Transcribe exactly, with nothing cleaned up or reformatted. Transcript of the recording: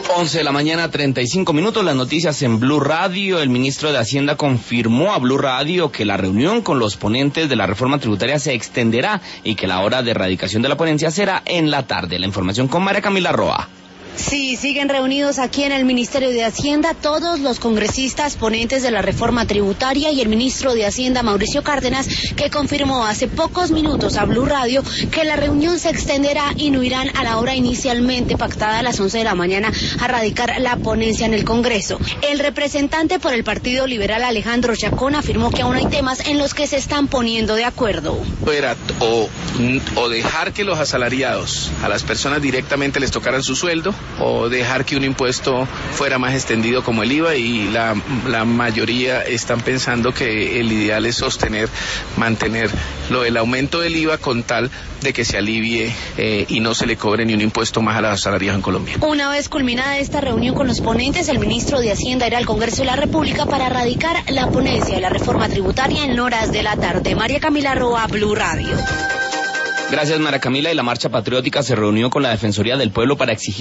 once de la mañana, treinta y cinco minutos, las noticias en Blue Radio. El ministro de Hacienda confirmó a Blue Radio que la reunión con los ponentes de la reforma tributaria se extenderá y que la hora de erradicación de la ponencia será en la tarde. La información con María Camila Roa. Sí, siguen reunidos aquí en el Ministerio de Hacienda todos los congresistas ponentes de la reforma tributaria y el ministro de Hacienda, Mauricio Cárdenas, que confirmó hace pocos minutos a Blue Radio que la reunión se extenderá y no irán a la hora inicialmente pactada a las once de la mañana a radicar la ponencia en el Congreso. El representante por el Partido Liberal, Alejandro Chacón, afirmó que aún hay temas en los que se están poniendo de acuerdo. Era o, o dejar que los asalariados, a las personas directamente les tocaran su sueldo, o dejar que un impuesto fuera más extendido como el I V A, y la, la mayoría están pensando que el ideal es sostener, mantener lo del aumento del I V A con tal de que se alivie eh, y no se le cobre ni un impuesto más a los asalariados en Colombia. Una vez culminada esta reunión con los ponentes, el ministro de Hacienda irá al Congreso de la República para radicar la ponencia de la reforma tributaria en horas de la tarde. María Camila Roa, Blue Radio. Gracias, María Camila. Y la Marcha Patriótica se reunió con la Defensoría del Pueblo para exigir